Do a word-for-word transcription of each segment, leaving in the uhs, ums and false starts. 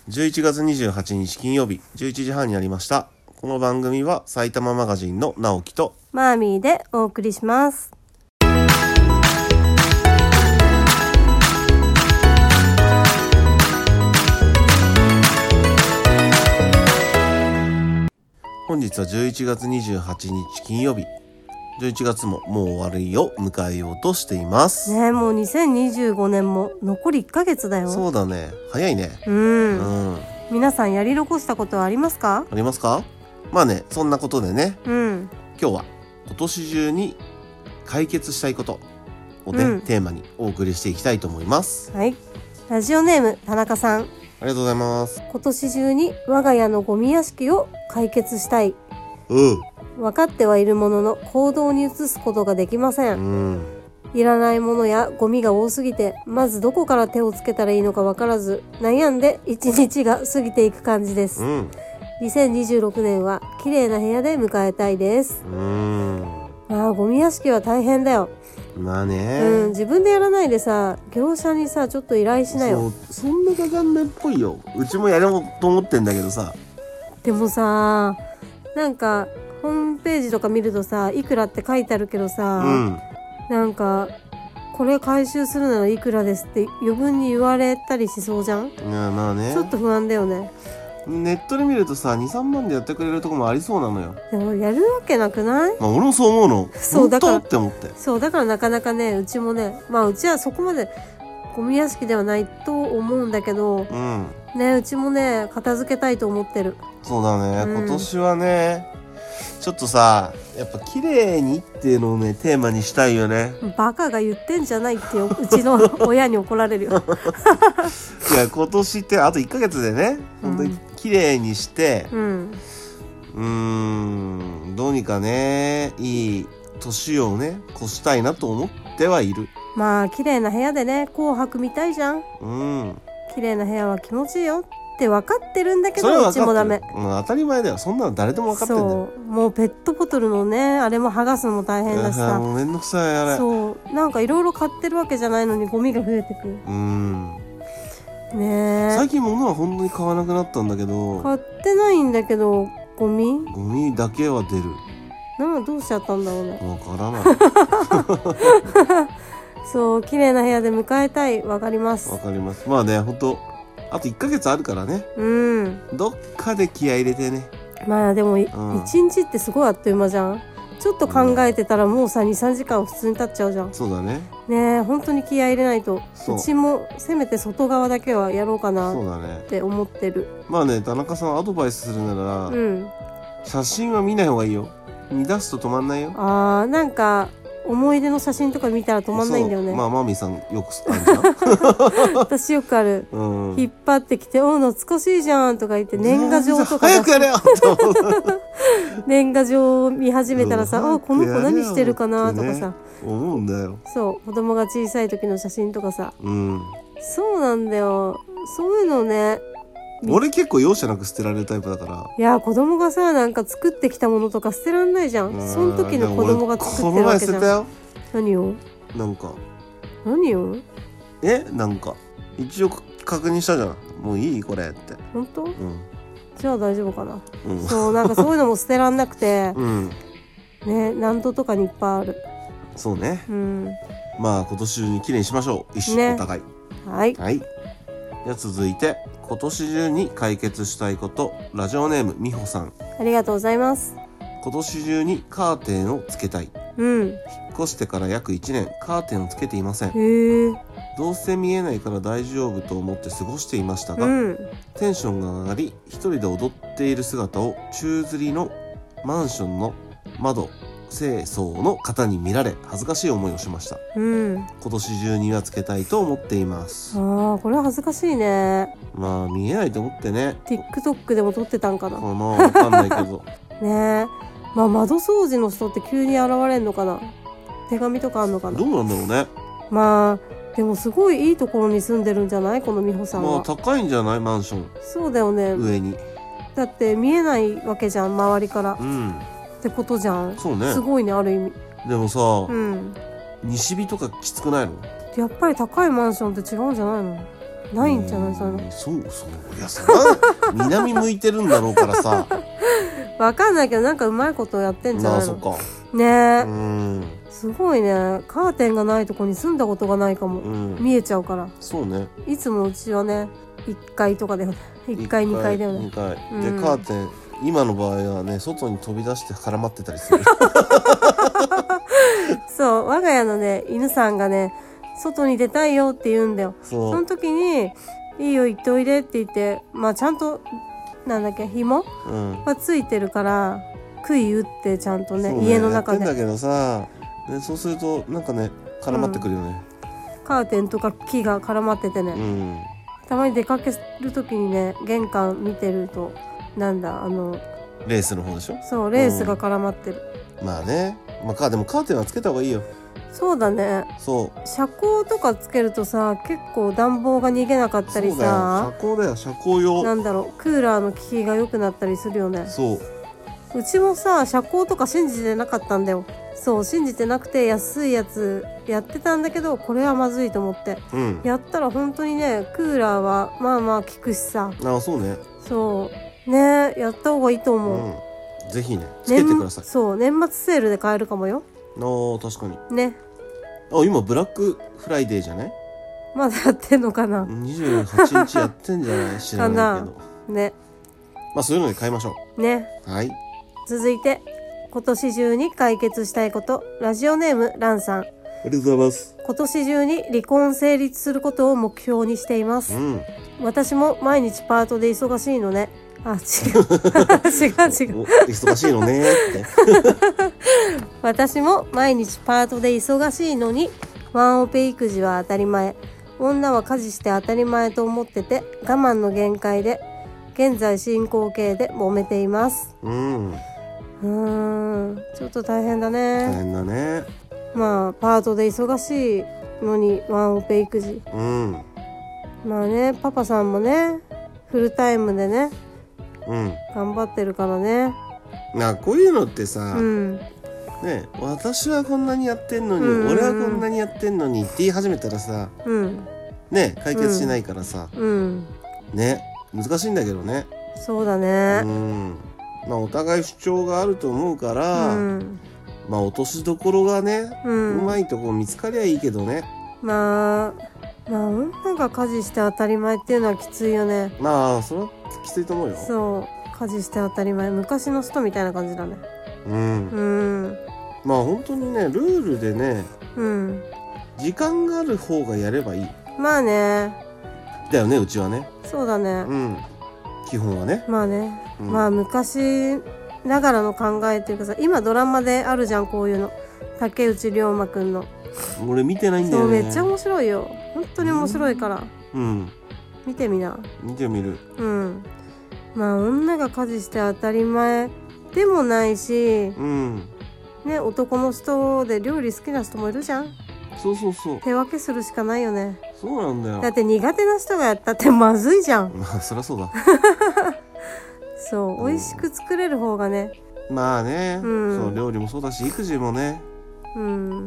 じゅういちがつにじゅうはちにち金曜日じゅういちじはんになりました。この番組は埼玉マガジンの直樹とマーミーでお送りします。 本日はじゅういちがつにじゅうはちにち金曜日、じゅういちがつももう終わりを迎えようとしていますね。もうにせんにじゅうごねんも残りいっかげつだよ。 そうだね、早いね。 うん、うん、皆さんやり残したことはありますか？ ありますか？まあね、そんなことでね、 うん、 今日は今年中に解決したいことをね、うん、テーマにお送りしていきたいと思います。 はい。ラジオネーム田中さん、 ありがとうございます。 今年中に我が家のゴミ屋敷を解決したい。 うん分かってはいるものの行動に移すことができません、うん、いらないものやゴミが多すぎてまずどこから手をつけたらいいのか分からず悩んで一日が過ぎていく感じです、うん、にせんにじゅうろくねんは綺麗な部屋で迎えたいです。うん、まあゴミ屋敷は大変だよ。 まあね、 うん、自分でやらないでさ、業者にさちょっと依頼しなよ。 そ, そんなかかんないっぽいよ。うちもやろうと思ってんだけどさ。 でもさ、なんかホームページとか見るとさ、いくらって書いてあるけどさ、うん、なんかこれ回収するならいくらですって余分に言われたりしそうじゃん。 いやまあね、 ちょっと不安だよね。 ネットで見るとさ、にさんまんでやってくれるとこもありそうなのよ。 でもやるわけなくない？ まあ俺もそう思うの。 そうだから本当って思って。 そうだからなかなかね、うちもね、まあうちはそこまでゴミ屋敷ではないと思うんだけど、うん、ね、うちもね片付けたいと思ってる。 そうだね、うん、今年はねちょっとさ、やっぱ綺麗にっていうのをねテーマにしたいよね。 バカが言ってんじゃないってよ、うちの親に怒られるよ。 いや今年ってあといっかげつでね、うん、本当に綺麗にして、うん、うーんどうにかねいい年をね越したいなと思ってはいる。 まあ綺麗な部屋でね紅白見たいじゃん。うん、綺麗な部屋は気持ちいいよって分かってるんだけど、うちもダメ。 うん、当たり前だよ。そんなの誰でも分かってるんだよ。 そう、もうペットボトルのねあれも剥がすのも大変だしさ、 もうめんどくさいあれ。 そうなんかいろいろ買ってるわけじゃないのにゴミが増えてくる。うんねえ、 最近物は本当に買わなくなったんだけど。 買ってないんだけどゴミゴミだけは出る。 なんかどうしちゃったんだろうね。 わからない。 そう綺麗な部屋で迎えたい。わかります。 わかります。まあね、本当あといっかげつあるからね。うん。どっかで気合い入れてね。 まあでも、うん、いちにちってすごいあっという間じゃん。ちょっと考えてたらもうさ、にさんじかん普通に経っちゃうじゃん。 そうだね。 ねえ、本当に気合い入れないと。うちもせめて外側だけはやろうかなって思ってる。 ね、まあね、田中さんアドバイスするなら、うん、写真は見ない方がいいよ。見出すと止まんないよ。 あー、なんか思い出の写真とか見たら止まんないんだよね。 まあマミさんよくあるじゃん。 私よくある、うん、引っ張ってきてお懐かしいじゃんとか言って年賀状とか早くやれよ年賀状を見始めたらさ、うん、あこの子何してるかなとかさ、ね、 思うんだよ。 そう子供が小さい時の写真とかさ、うん、そうなんだよ。そういうのね、 俺結構容赦なく捨てられるタイプだから。 いや子供がさなんか作ってきたものとか捨てらんないじゃん。その時の子供が作ってるわけじゃん。 この前捨てたよ。 何をなんか何をえなんか一応確認したじゃん。もういいこれって。 本当？うん。じゃあ大丈夫かな。うん、そうなんかそういうのも捨てらんなくて、うん、ね難度とかにいっぱいある。 そうね。うん。まあ今年中に綺麗にしましょう。一緒、ね、お互い。 はい。 はい。では続いて今年中に解決したいこと、ラジオネームみほさん、 ありがとうございます。 今年中にカーテンをつけたい。うん。引っ越してから約いちねんカーテンをつけていません。へー。どうせ見えないから大丈夫と思って過ごしていましたが、うん、テンションが上がり一人で踊っている姿を宙吊りのマンションの窓清掃の方に見られ恥ずかしい思いをしました。うん、今年中にはつけたいと思っています。 ああこれは恥ずかしいね。 まあ見えないと思ってね。 TikTok でも撮ってたんかな。 かな、わかんないけどねえ、まあ窓掃除の人って急に現れんのかな。手紙とかあんのかな。 どうなんだろうね。 まあでもすごいいいところに住んでるんじゃないこの美穂さんは。 まあ高いんじゃないマンション。 そうだよね。 上にだって見えないわけじゃん周りから、うん、ってことじゃん。 そうね。 すごいねある意味。 でもさ、うん、西日とかきつくないの？ やっぱり高いマンションって違うんじゃないの？ ないんじゃないそのそうそういやさ南向いてるんだろうからさわかんないけどなんかうまいことやってんじゃないの。 まあそっかねえ、 うん、 すごいね。カーテンがないとこに住んだことがないかも、うん、見えちゃうから。 そうね。 いつもうちはねいっかいとかだよね。いっかいにかいだよね。 にかい、うん、でカーテン今の場合はね外に飛び出して絡まってたりするそう我が家のね犬さんがね外に出たいよって言うんだよ。 そ, その時にいいよ行っておいでって言って、まあちゃんとなんだっけ紐はついてるから、うん、杭打ってちゃんと ね, ね家の中でやってんだけどさ、ね、そうするとなんかね絡まってくるよね、 うん、カーテンとか木が絡まっててね、うん、たまに出かける時にね玄関見てるとなんだあのレースの方でしょ。 そうレースが絡まってる、 うん、まあね、まあ、でもカーテンはつけた方がいいよ。 そうだね。 そう遮光とかつけるとさ結構暖房が逃げなかったりさ。 遮光だよ遮光用。 なんだろうクーラーの効きが良くなったりするよね。 そううちもさ遮光とか信じてなかったんだよ。そう信じてなくて安いやつやってたんだけどこれはまずいと思って、うん、やったら本当にねクーラーはまあまあ効くしさ。 ああそうね。 そうねやった方がいいと思う、 うん、ぜひねつけてください。 そう年末セールで買えるかもよ。 ああ確かにね。 あ今ブラックフライデーじゃない？ まだやってんのかな。 にじゅうはちにちやってんじゃない知らないけどね。 まあそういうので買いましょうね。 はい。 続いて今年中に解決したいこと。ラジオネームランさん。 ありがとうございます。 今年中に離婚成立することを目標にしています、うん、私も毎日パートで忙しいのね。あ、違う違う違う忙しいのねって私も毎日パートで忙しいのにワンオペ育児は当たり前、女は家事して当たり前と思ってて我慢の限界で現在進行形で揉めています。うんうーんちょっと大変だね。 大変だね。 まあパートで忙しいのにワンオペ育児、うん、まあねパパさんもねフルタイムでね、うん、頑張ってるからね。 なこういうのってさ、うん、ね私はこんなにやってんのに、うんうん、俺はこんなにやってんのにって言い始めたらさ、うん、ね解決しないからさ、うん、ね難しいんだけどね。 そうだね、 うん、まあお互い主張があると思うから、うんまあ落としどころがね、うん、うまいとこ見つかりゃいいけどね。 まあまあ女が家事して当たり前っていうのはきついよね。 まあそれはきついと思うよ。 そう家事して当たり前昔の人みたいな感じだね。うん、 うん、まあ本当にねルールでね、うん、時間がある方がやればいい。 まあねだよねうちはね。 そうだね、うん、 基本はね。 まあね、うん、まあ昔ながらの考えっていうかさ今ドラマであるじゃんこういうの。竹内涼真くんの。 俺見てないんだよね。 そうめっちゃ面白いよ本当に面白いから、うん、見てみな。 見てみる。 うんまあ女が家事して当たり前でもないし、うんね、男の人で料理好きな人もいるじゃん。 そうそうそう。 手分けするしかないよね。 そうなんだよ。 だって苦手な人がやったってまずいじゃん。 まあそりゃそうだそう、美味しく作れる方がね。 まあね、うん、そう料理もそうだし育児もね、うん、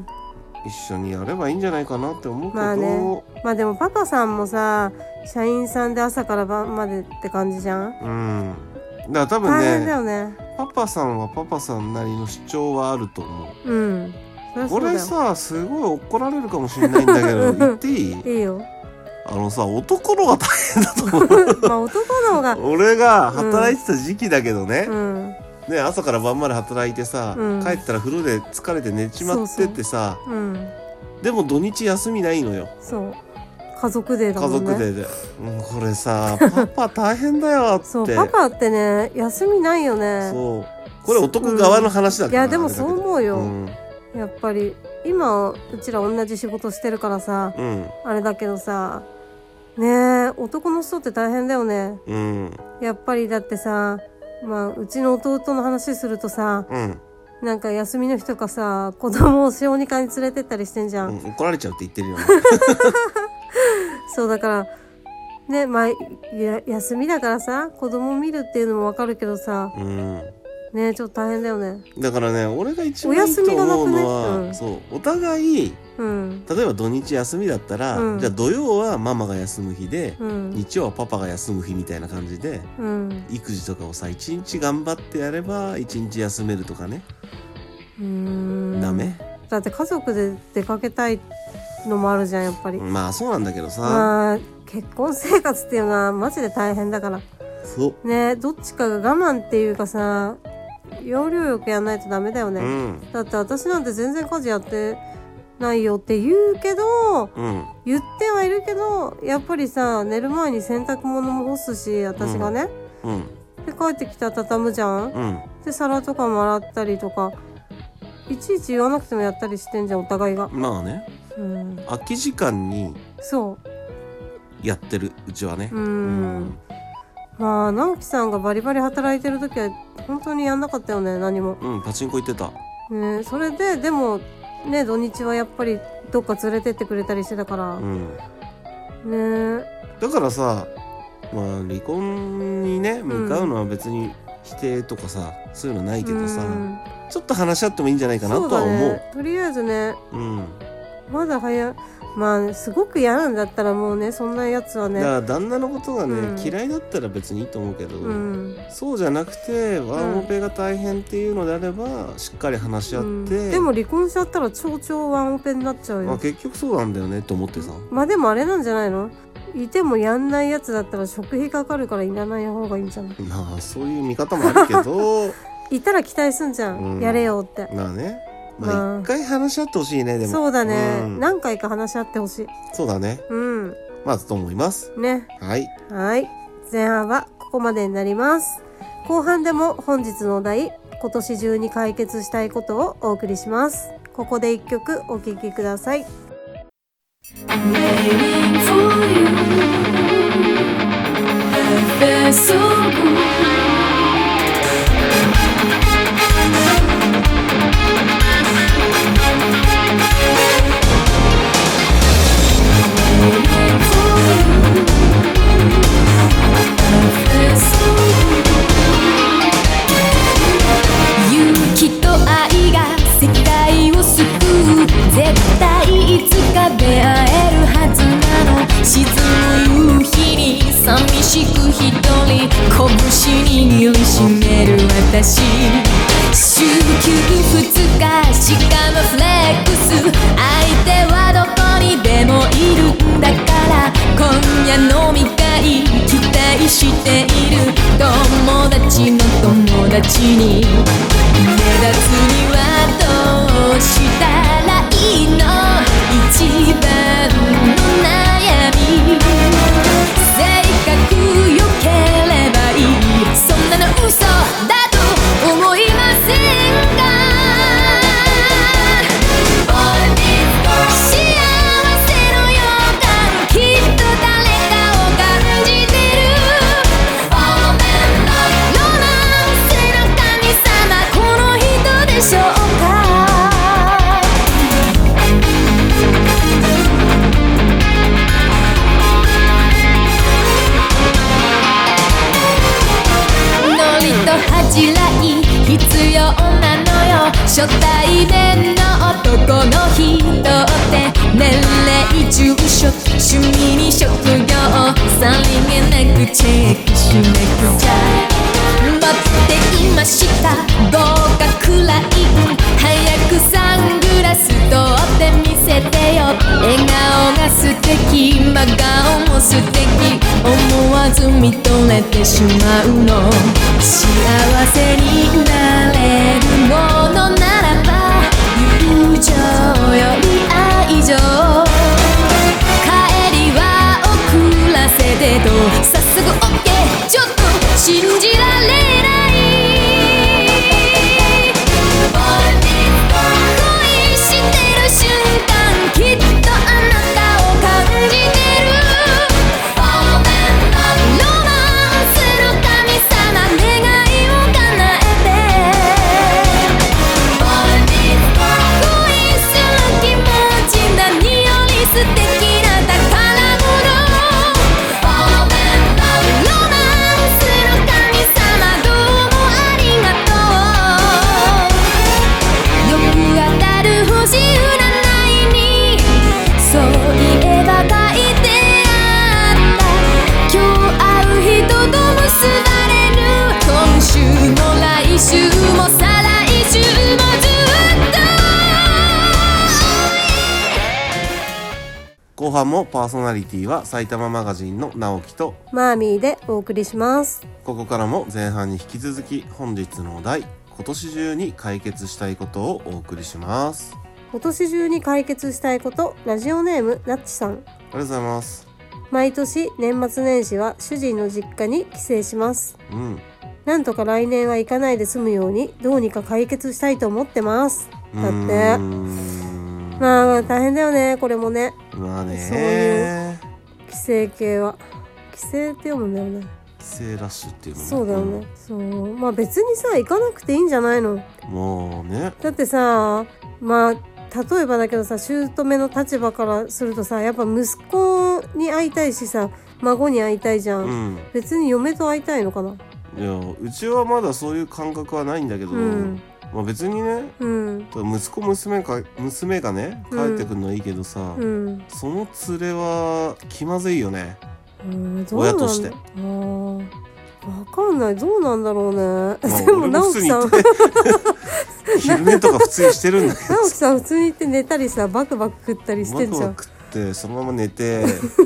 一緒にやればいいんじゃないかなって思うけど。 まあね、まあでもパパさんもさ社員さんで朝から晩までって感じじゃん。うんだから多分ね、 大変だよね。 パパさんはパパさんなりの主張はあると思う。うん俺さすごい怒られるかもしれないんだけど言っていい？ いいよ。 あのさ男の方が大変だと思うまあ男の方が俺が働いてた時期だけどね、うん、ね朝から晩まで働いてさ、うん、帰ったら風呂で疲れて寝ちまってってさ、そうそう、うん、でも土日休みないのよ。 そう家族デーだもんね。 家族デーで、うん、これさパパ大変だよってそうパパってね休みないよね。 そうこれ男側の話だから、 うん、いやでもそう思うよ、うん、やっぱり今うちら同じ仕事してるからさ、うん、あれだけどさねえ男の人って大変だよね、うん、やっぱりだってさ、まあ、うちの弟の話するとさ、うん、なんか休みの日とかさ子供を小児科に連れてったりしてんじゃん、 うん、怒られちゃうって言ってるよねそうだからねまあや休みだからさ子供見るっていうのもわかるけどさ、うん、 ね、ちょっと大変だよね。 だからね、俺が一番いいと思うのは、ね、うん、そう、お互い、うん、例えば土日休みだったら、うん、じゃあ土曜はママが休む日で、うん、日曜はパパが休む日みたいな感じで、うん、育児とかをさ、一日頑張ってやれば一日休めるとかね。うーん、ダメ？ だって家族で出かけたいのもあるじゃん、やっぱり。 まあそうなんだけどさ、 まあ、結婚生活っていうのはマジで大変だから。 そうね、どっちかが我慢っていうかさ、要領よくやんないとダメだよね、うん、だって私なんて全然家事やってないよって言うけど、うん、言ってはいるけど、やっぱりさ、寝る前に洗濯物も干すし、私がね、うん、で帰ってきたら畳むじゃん、うん、で皿とかも洗ったりとか、いちいち言わなくてもやったりしてんじゃん、お互いが。 まあね、うん、空き時間にそうやってる、うちはね。うん、うんまあ直樹さんがバリバリ働いてる時は本当にやんなかったよね、何も。うん、パチンコ行ってた。ね、それででもね、土日はやっぱりどっか連れてってくれたりしてたから。うん、ね。だからさ、まあ離婚にね向かうのは別に否定とかさ、うん、そういうのないけどさ、うん、ちょっと話し合ってもいいんじゃないかなとは思う。そうだね、とりあえずね。うん。まだ早い。まあ、ね、すごく嫌なんだったらもうね、そんなやつはね、だから旦那のことがね、うん、嫌いだったら別にいいと思うけど、うん、そうじゃなくてワンオペが大変っていうのであれば、うん、しっかり話し合って、うん、でも離婚しちゃったら超超ワンオペになっちゃうよ。まあ、結局そうなんだよねと思ってさ。まあでもあれなんじゃないの、いてもやんないやつだったら食費かかるからいらない方がいいんじゃない。まあそういう見方もあるけどいたら期待すんじゃん、うん、やれよって。まあね、まあ、一回話し合ってほしいね。でもそうだね、うん、何回か話し合ってほしい。そうだね、うん、まずと思いますね。はいはい、前半はここまでになります。後半でも本日のお題、今年中に解決したいことをお送りします。ここで一曲お聴きください。絶対いつか出会えるはずなの。沈む夕日に寂しく一人拳握りしめる私。週休ふつかしかもフレックス、相手はどこにでもいるんだから、今夜飲み会期待している。友達の友達に目立つにはどうしたらいいの、一番の悩み。性格良ければいい、そんなの嘘だと思いませんか。幸せの予感、きっと誰かを感じてる。ロマンスの神様、この人でしょうか。恥じらい必要なのよ、初対面の男の人って年齢、住所、趣味に職業、さりげなくチェックしなくちゃ。待っていました、合格ライン、早くサングラス取ってみせてよ。笑顔が素敵、真顔も素敵、思わず見とれてしまうの。幸せになれるものならば、友情より愛情、帰りは遅らせてと、早速 OK、 ちょっと信じられない。恋してる瞬間、きっとあなたを感じてる。素敵な宝物、 後半もパーソナリティは埼玉マガジンの直樹とマーミーでお送りします。 ここからも前半に引き続き本日のお題、今年中に解決したいことをお送りします。 今年中に解決したいこと、ラジオネームなっちさん。ありがとうございます。 毎年年末年始は主人の実家に帰省します。 うん。 なんとか来年は行かないで済むようにどうにか解決したいと思ってます。だって。まあ大変だよね、これもね。 まあね。 そういう帰省系は帰省って読むんだよね。 帰省ラッシュっていうのね。 そうだよね、うん、そうまあ別にさ行かなくていいんじゃないの。 もうね。 だってさ、まあ例えばだけどさ、姑の立場からするとさ、やっぱ息子に会いたいしさ、孫に会いたいじゃん、うん、別に嫁と会いたいのかな。 いや、うちはまだそういう感覚はないんだけど、うんまあ、別にね、うん、息子娘か娘がね帰ってくるのはいいけどさ、うん、その連れは気まずいよね、うん、親として。あ分かんない、どうなんだろうね、まあ、でも直樹さん昼寝とか普通にしてるんだけど直樹さん普通に行って寝たりさ、バクバク食ったりしてんじゃん。バクバク食ってそのまま寝て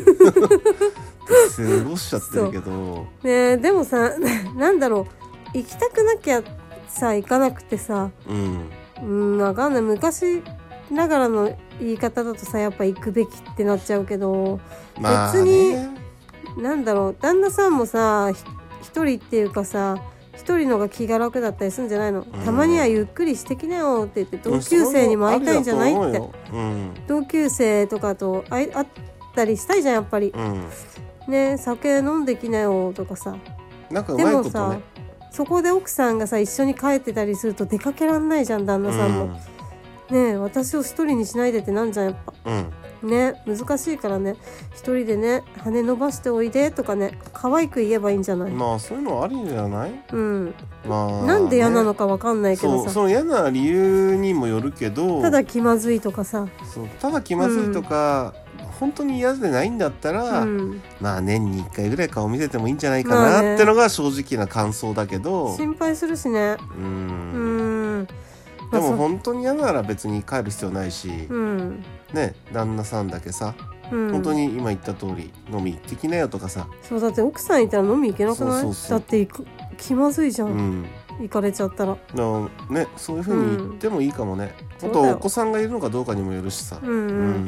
過ごしちゃってるけどね。でもさなんだろう、行きたくなきゃさ行かなくてさ、うんうん分かんない、昔ながらの言い方だとさやっぱ行くべきってなっちゃうけど、まあね、別になんだろう、旦那さんもさ一人っていうかさ一人のが気が楽だったりするんじゃないの、うん、たまにはゆっくりしてきなよって言って同級生にも会いたいんじゃないって、うん、同級生とかと会ったりしたいじゃんやっぱり、うん、ね、酒飲んできなよとかさ。 なんかうまいことね。でもさそこで奥さんがさ一緒に帰ってたりすると出かけらんないじゃん旦那さんも、うん、ねえ私を一人にしないでってなんじゃんやっぱ、うん、ね難しいからね、一人でね羽伸ばしておいでとかね可愛く言えばいいんじゃない。 まあそういうのありじゃない。うんまあ、ね、なんで嫌なのか分かんないけどさ、 そうその嫌な理由にもよるけど、 ただ気まずいとかさ、 そうただ気まずいとか、うん、本当に嫌でないんだったら、うん、まあ年にいっかいぐらい顔見せてもいいんじゃないかなってのが正直な感想だけど、 ね、心配するしね。うんうんでも本当に嫌なら別に帰る必要ないし、うん、ね旦那さんだけさ、うん、本当に今言った通り飲み行ってきなよとかさ。 そうだって奥さんいたら飲み行けなくない？そうそうそう、だって行く気まずいじゃん、うん、行かれちゃったらね、そういう風に言ってもいいかもね、うん、あとお子さんがいるのかどうかにもよるしさ、うんうんうん、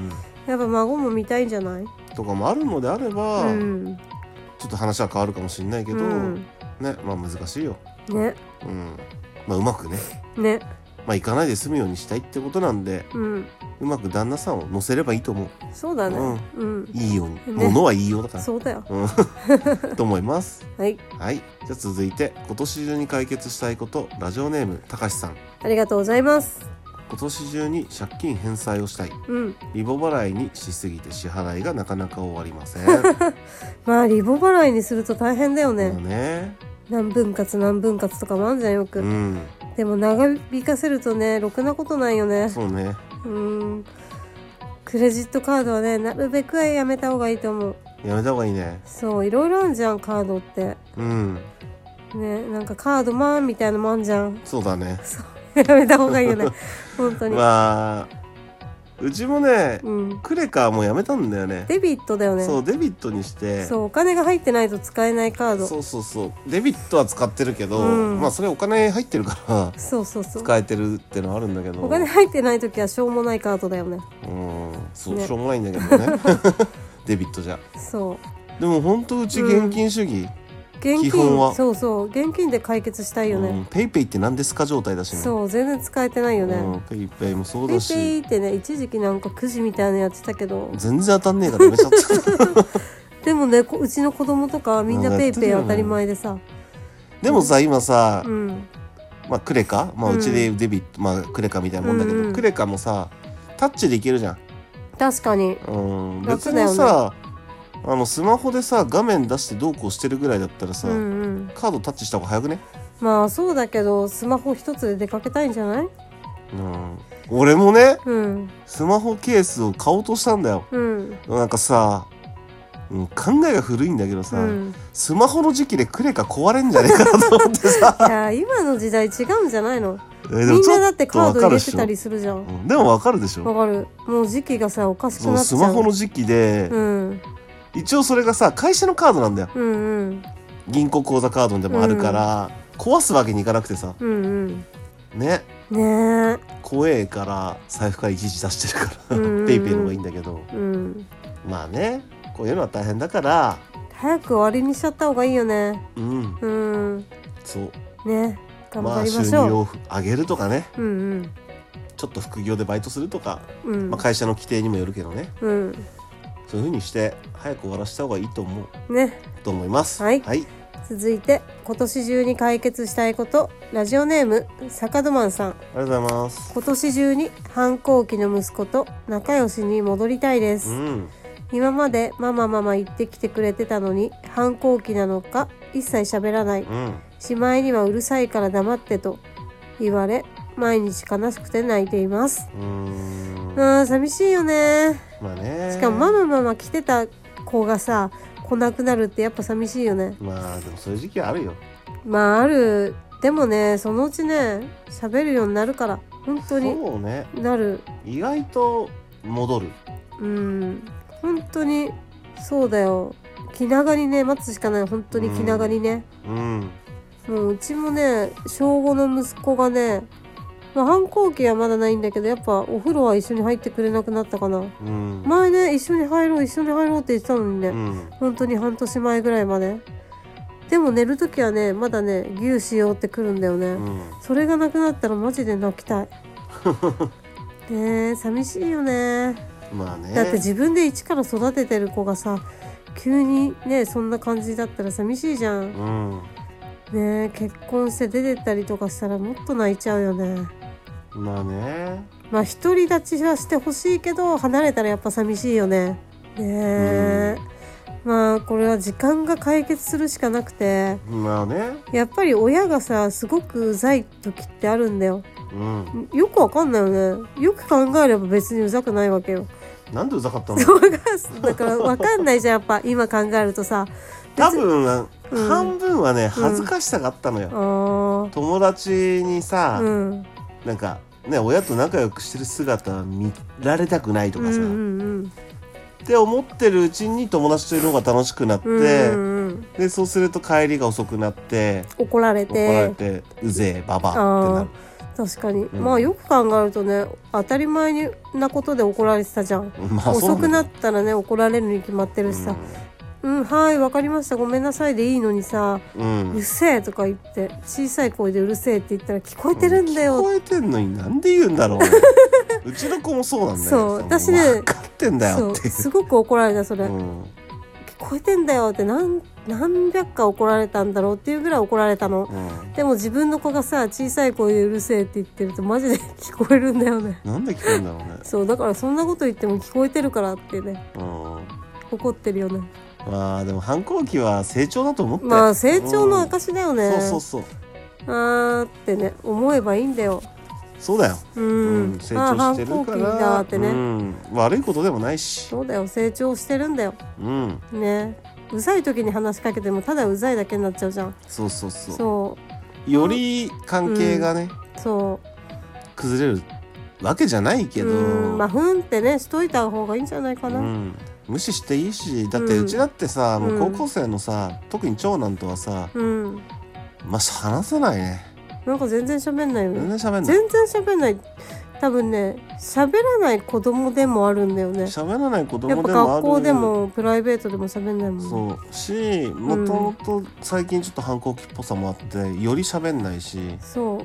やっぱ孫も見たいんじゃないとかもあるのであれば、うん、ちょっと話は変わるかもしれないけど、うん、ねまあ難しいよね、うんまあうまくねねまあ行かないで済むようにしたいってことなんで、うん、うまく旦那さんを乗せればいいと思う。 そうだね、うんうん、いいように、ね、物はいいようだからそうだよ、 うん、と思います。はい、はい、じゃあ続いて今年中に解決したいこと、ラジオネームたかしさん。 ありがとうございます。 今年中に借金返済をしたい、うん、リボ払いにしすぎて支払いがなかなか終わりませんまあリボ払いにすると大変だよね。まあね、何分割何分割とかもあるじゃんよく、うん、でも長引かせるとねろくなことないよね。 そうね、 うんクレジットカードはねなるべくはやめた方がいいと思う。 やめた方がいいね。 そういろいろあるじゃんカードって、うんね、なんかカードマンみたいなのもあるじゃん。 そうだね、 そうやめた方がいいよね本当に。 まあうちもね、うん、クレカもうやめたんだよね。 デビットだよね。 そうデビットにして、 そうお金が入ってないと使えないカード。 そうそうそうデビットは使ってるけど、うん、まあそれお金入ってるからそうそうそう使えてるってのはあるんだけど、 お金入ってない時はしょうもないカードだよね。 うんそう、ね、しょうもないんだけどねデビットじゃ。そうでも本当うち現金主義、うん現金基本はそうそう現金で解決したいよね、うん、ペイペイって何ですか状態だしね。そう全然使えてないよね、うん、ペイペイもそうだしペイペイってね一時期なんかくじみたいなのやってたけど全然当たんねえからやめちゃったでもねうちの子供とかみんなペイペイ当たり前でさ、ね、でもさ今さ、うんまあ、クレカ、まあ、うちでデビット、うんまあ、クレカみたいなもんだけど、うんうん、クレカもさタッチでいけるじゃん。確かに、うん、別にさあのスマホでさ画面出してどうこうしてるぐらいだったらさ、うんうん、カードタッチした方が早くね。まあそうだけどスマホ一つで出かけたいんじゃない？うん、俺もね、うん、スマホケースを買おうとしたんだよ、うん、なんかさうん、考えが古いんだけどさ、うん、スマホの時期でクレカ壊れんじゃねえかなと思ってさいや今の時代違うんじゃないの。みんなだってカード入れてたりするじゃん。 うん、でもわかるでしょ。 わかる。もう時期がさおかしくなっちゃう。 スマホの時期で、うん、一応それがさ会社のカードなんだよ、うんうん、銀行口座カードでもあるから、うん、壊すわけにいかなくてさ、うんうん、ねね怖えから財布からいちいち出してるからペイペイの方がいいんだけど、うん、まあねこういうのは大変だから早く終わりにしちゃった方がいいよね。うん、うん、 そうね頑張りましょう。 まあ収入を上げるとかね、うんうん、ちょっと副業でバイトするとか、うんまあ、会社の規定にもよるけどね、うん、そういう風にして早く終わらせた方がいいと思うねと思います。 はい、はい、続いて今年中に解決したいこと、ラジオネーム坂戸マンさん。ありがとうございます。 今年中に反抗期の息子と仲良しに戻りたいです、うん、今までママママ言ってきてくれてたのに反抗期なのか一切喋らない、うん、しまいにはうるさいから黙ってと言われ毎日悲しくて泣いています。うーんあ寂しいよね。まあねしかもママママ来てた子がさ来なくなるってやっぱ寂しいよね。 まあでもそういう時期はあるよ。 まあある。でもねそのうちね喋るようになるから本当にそうねなる。 意外と戻る。 うん本当にそうだよ。気長にね待つしかない。本当に気長にね、うん、もううちもね小ごの息子がね、まあ、反抗期はまだないんだけどやっぱお風呂は一緒に入ってくれなくなったかな、うん、前ね一緒に入ろう一緒に入ろうって言ってたのにね、うん、本当に半年前ぐらいまで。でも寝るときはねまだねギューしようってくるんだよね、うん、それがなくなったらマジで泣きたいねえ寂しいよね。まあねだって自分で一から育ててる子がさ急にねそんな感じだったら寂しいじゃん、うんね、結婚して出てったりとかしたらもっと泣いちゃうよね。 まあねまあ独り立ちはしてほしいけど離れたらやっぱ寂しいよね。ねえ、うん、まあこれは時間が解決するしかなくて、まあねやっぱり親がさすごくうざい時ってあるんだよ、うん、よくわかんないよね。よく考えれば別にうざくないわけよ。 なんでうざかったの？ だからわかんないじゃんやっぱ今考えるとさ。 多分、うん、半分はね恥ずかしさがあったのよ、うん、友達にさ、うん、なんかね親と仲良くしてる姿見られたくないとかさ、うんうんうん、って思ってるうちに友達といる方が楽しくなって、うんうん、でそうすると帰りが遅くなって怒られて怒られてうぜえババってなる。 確かに、うん、まあよく考えるとね当たり前なことで怒られてたじゃん、まあ、遅くなったらね怒られるに決まってるしさ、うん、うん、はいわかりましたごめんなさいでいいのにさ、うん、うるせえとか言って小さい声でうるせえって言ったら聞こえてるんだよ、 うん、聞こえてんのになんで言うんだろううちの子もそうなんだよ。 そう私ね分かってんだよってすごく怒られたそれ、うん、聞こえてんだよって何何百回怒られたんだろうっていうぐらい怒られたの、うん、でも自分の子がさ小さい声でうるせえって言ってるとマジで聞こえるんだよね。 なんで聞こえるんだろうね。 そうだからそんなこと言っても聞こえてるからってね、うん、怒ってるよね。 まあでも反抗期は成長だと思って。 まあ成長の証だよね、 うん、そうそうそうあーってね思えばいいんだよ。 そうだよ、うんうん、成長してるから反抗期だってね、うん、 悪いことでもないし。 そうだよ成長してるんだよ、うん、ねうざい時に話しかけてもただうざいだけになっちゃうじゃん。 そうそうそうそうより関係がね、うん、そう崩れるわけじゃないけど、うんまあふんってねしといた方がいいんじゃないかな、うん、 無視していいしだってうちだってさ、うん、もう高校生のさ特に長男とはさ、うん、まあ話せないね。 なんか全然喋んないよね。 全然喋んない全然喋んない。多分ね喋らない子供でもあるんだよね。 喋らない子供でもある。 やっぱ学校でもプライベートでも喋んないもんね。 そうしもともと最近ちょっと反抗期っぽさもあってより喋んないし。そう、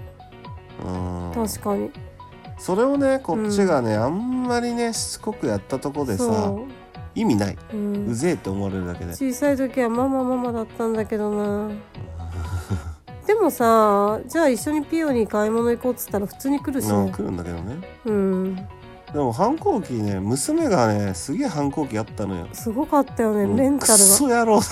うん、確かにそれをねこっちがね、うん、あんまりねしつこくやったとこでさ意味ない、うん、うぜえって思われるだけで。 小さい時はママママだったんだけどなでもさじゃあ一緒にピオに買い物行こうっつったら普通に来るしね、 うん、来るんだけどね。うんでも反抗期ね娘がねすげえ反抗期あったのよ。 すごかったよね、うん、メンタルがクソ野郎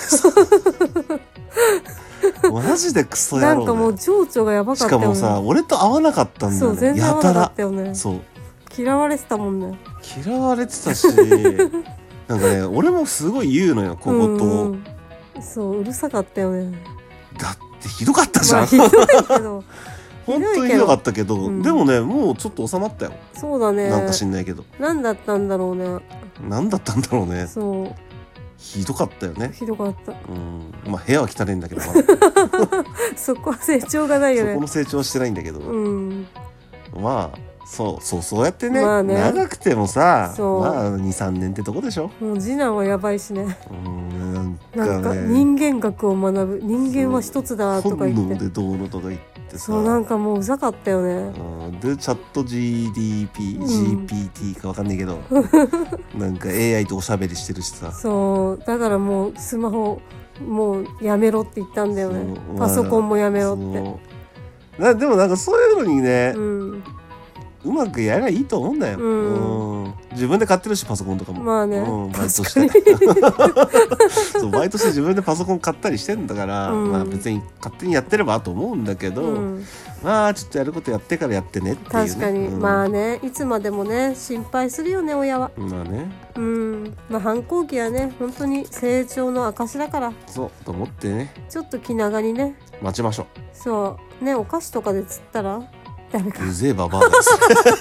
マジでクソ野郎、ね、 なんかもう情緒がやばかったよね。 しかもさ俺と合わなかったんだよね。 そう全然合わなかったよね。 そう嫌われてたもんね。 嫌われてたしなんかね俺もすごい言うのよ小言を、うんうん、 そううるさかったよね。 だってひどかったじゃん、まあ、 ひどいけど本当にひどかったけど、うん、でもねもうちょっと収まったよ。 そうだね。 なんか知んないけど何だったんだろうね。 何だったんだろうね。 そうひどかったよね。 ひどかった。 うんまあ部屋は汚いんだけどそこは成長がないよね。 そこの成長はしてないんだけど、 うん、 まあそうそうそうやってね、 まあね長くてもさそうまあ にさんねんってとこでしょ。 もう次男はやばいしね。 うんなんかねなんか人間学を学ぶ人間は一つだとか言って本能でどうのとか言ってさそうなんかもううざかったよね。 うんでチャット ジーディーピー、うん、ジーピーティー かわかんないけどなんか エーアイ とおしゃべりしてるしさそうだからもうスマホもうやめろって言ったんだよね。パソコンもやめろってな。でもなんかそういうのにね、 うんうまくやればいいと思うんだよ、うんうん、自分で買ってるしパソコンとかもまあね、 うん、バイトしてそうバイトして自分でパソコン買ったりしてんだから、うん、まあ別に勝手にやってればと思うんだけど、うん、まあちょっとやることやってからやってねっていう、ね、 確かに、うん、まあねいつまでもね心配するよね親は。 まあねうんまあ反抗期はね本当に成長の証だからそうと思ってねちょっと気長にね待ちましょう。 そうねお菓子とかで釣ったら誰かうぜえババアです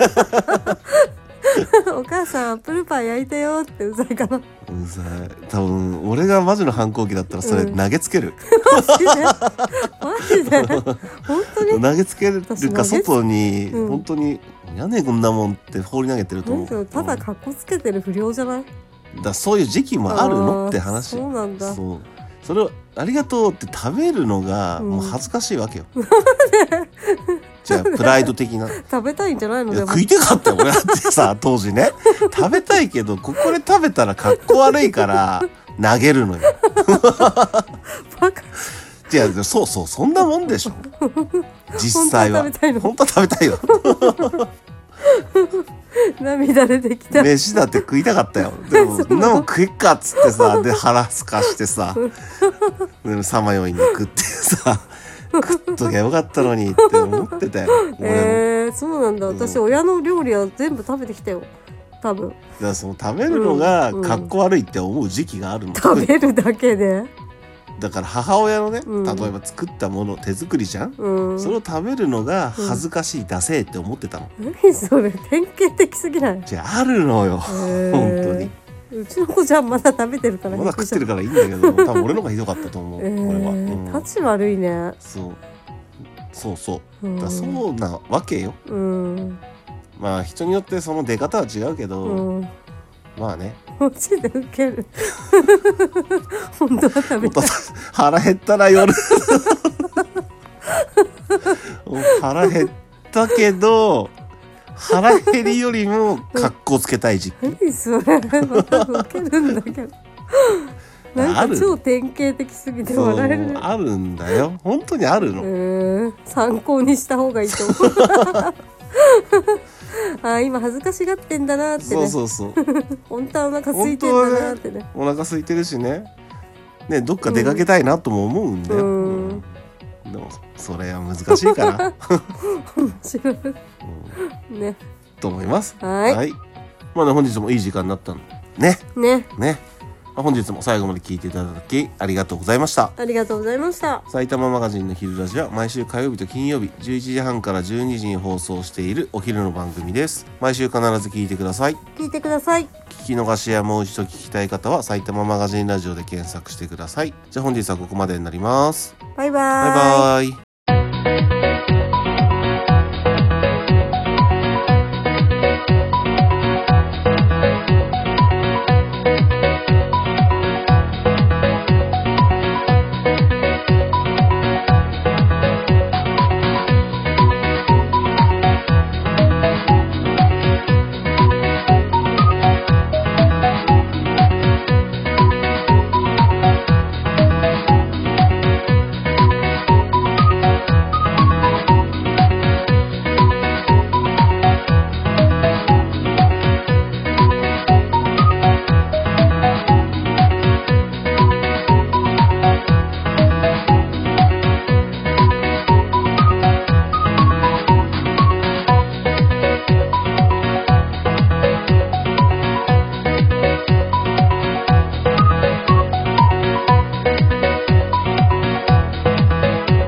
お母さんアップルパイ焼いたよってうざいかな。うざい多分俺がマジの反抗期だったらそれ投げつける、 うん、マジでマジで本当に投げつけるか外に、うん、本当にやねえこんなもんって放り投げてると思う。 ただカッコつけてる不良じゃない。 だそういう時期もあるのって話。 そうなんだ。 そうそれをありがとうって食べるのがもう恥ずかしいわけよ、うん、じゃあプライド的な食べたいんじゃないの。 いや食いたかったよ俺だってさ当時ね食べたいけどここで食べたらかっこ悪いから投げるのよバカ。 いやそうそうそんなもんでしょ実際は。本当は食べたいよ涙出てきた。 飯だって食いたかったよ。でもそんなもん食えっかっつってさで腹すかしてささまよいに食ってさ食っときゃよかったのにって思ってたよ。 えー、そうなんだ。私、うん、親の料理は全部食べてきたよ多分。だからその食べるのがかっこ悪いって思う時期があるの、うん、 食べるだけで。 だから母親のね、うん、例えば作ったもの手作りじゃん、うん、それを食べるのが恥ずかしい、うん、ダセーって思ってたの。 何それ典型的すぎない。 じゃああるのよ本当に。 うちの子じゃまだ食べてるからまだ食ってるからいいんだけど多分俺の方がひどかったと思う、えー、これは、うん、 立ち悪いね。 そうそうそう、うん、だそうなわけよ、うん、まあ人によってその出方は違うけど、うん、まあねマジでウケる本当は食べたい。 腹減ったら夜腹減ったけど腹減りよりも格好つけたい時期。 何それまたウケるんだけどなんか超典型的すぎて笑える。 あるんだよ本当にあるの、えー、参考にした方がいいと思うあ今恥ずかしがってんだなってね。 そうそうそう本当はお腹空いてんだなってね。 お腹空いてるしねねどっか出かけたいなとも思うんだよ、うんうん、でもそれは難しいから面白い、うん、ねと思います。 はい、はい、 まあね本日もいい時間になったのねねね本日も最後まで聞いていただきありがとうございました。 ありがとうございました。 埼玉マガジンの昼ラジは毎週火曜日と金曜日じゅういちじはんからじゅうにじに放送しているお昼の番組です。毎週必ず聞いてください。 聞いてください。 聞き逃しやもう一度聞きたい方は埼玉マガジンラジオで検索してください。じゃあ本日はここまでになります。 バイバーイ。 バイバーイ。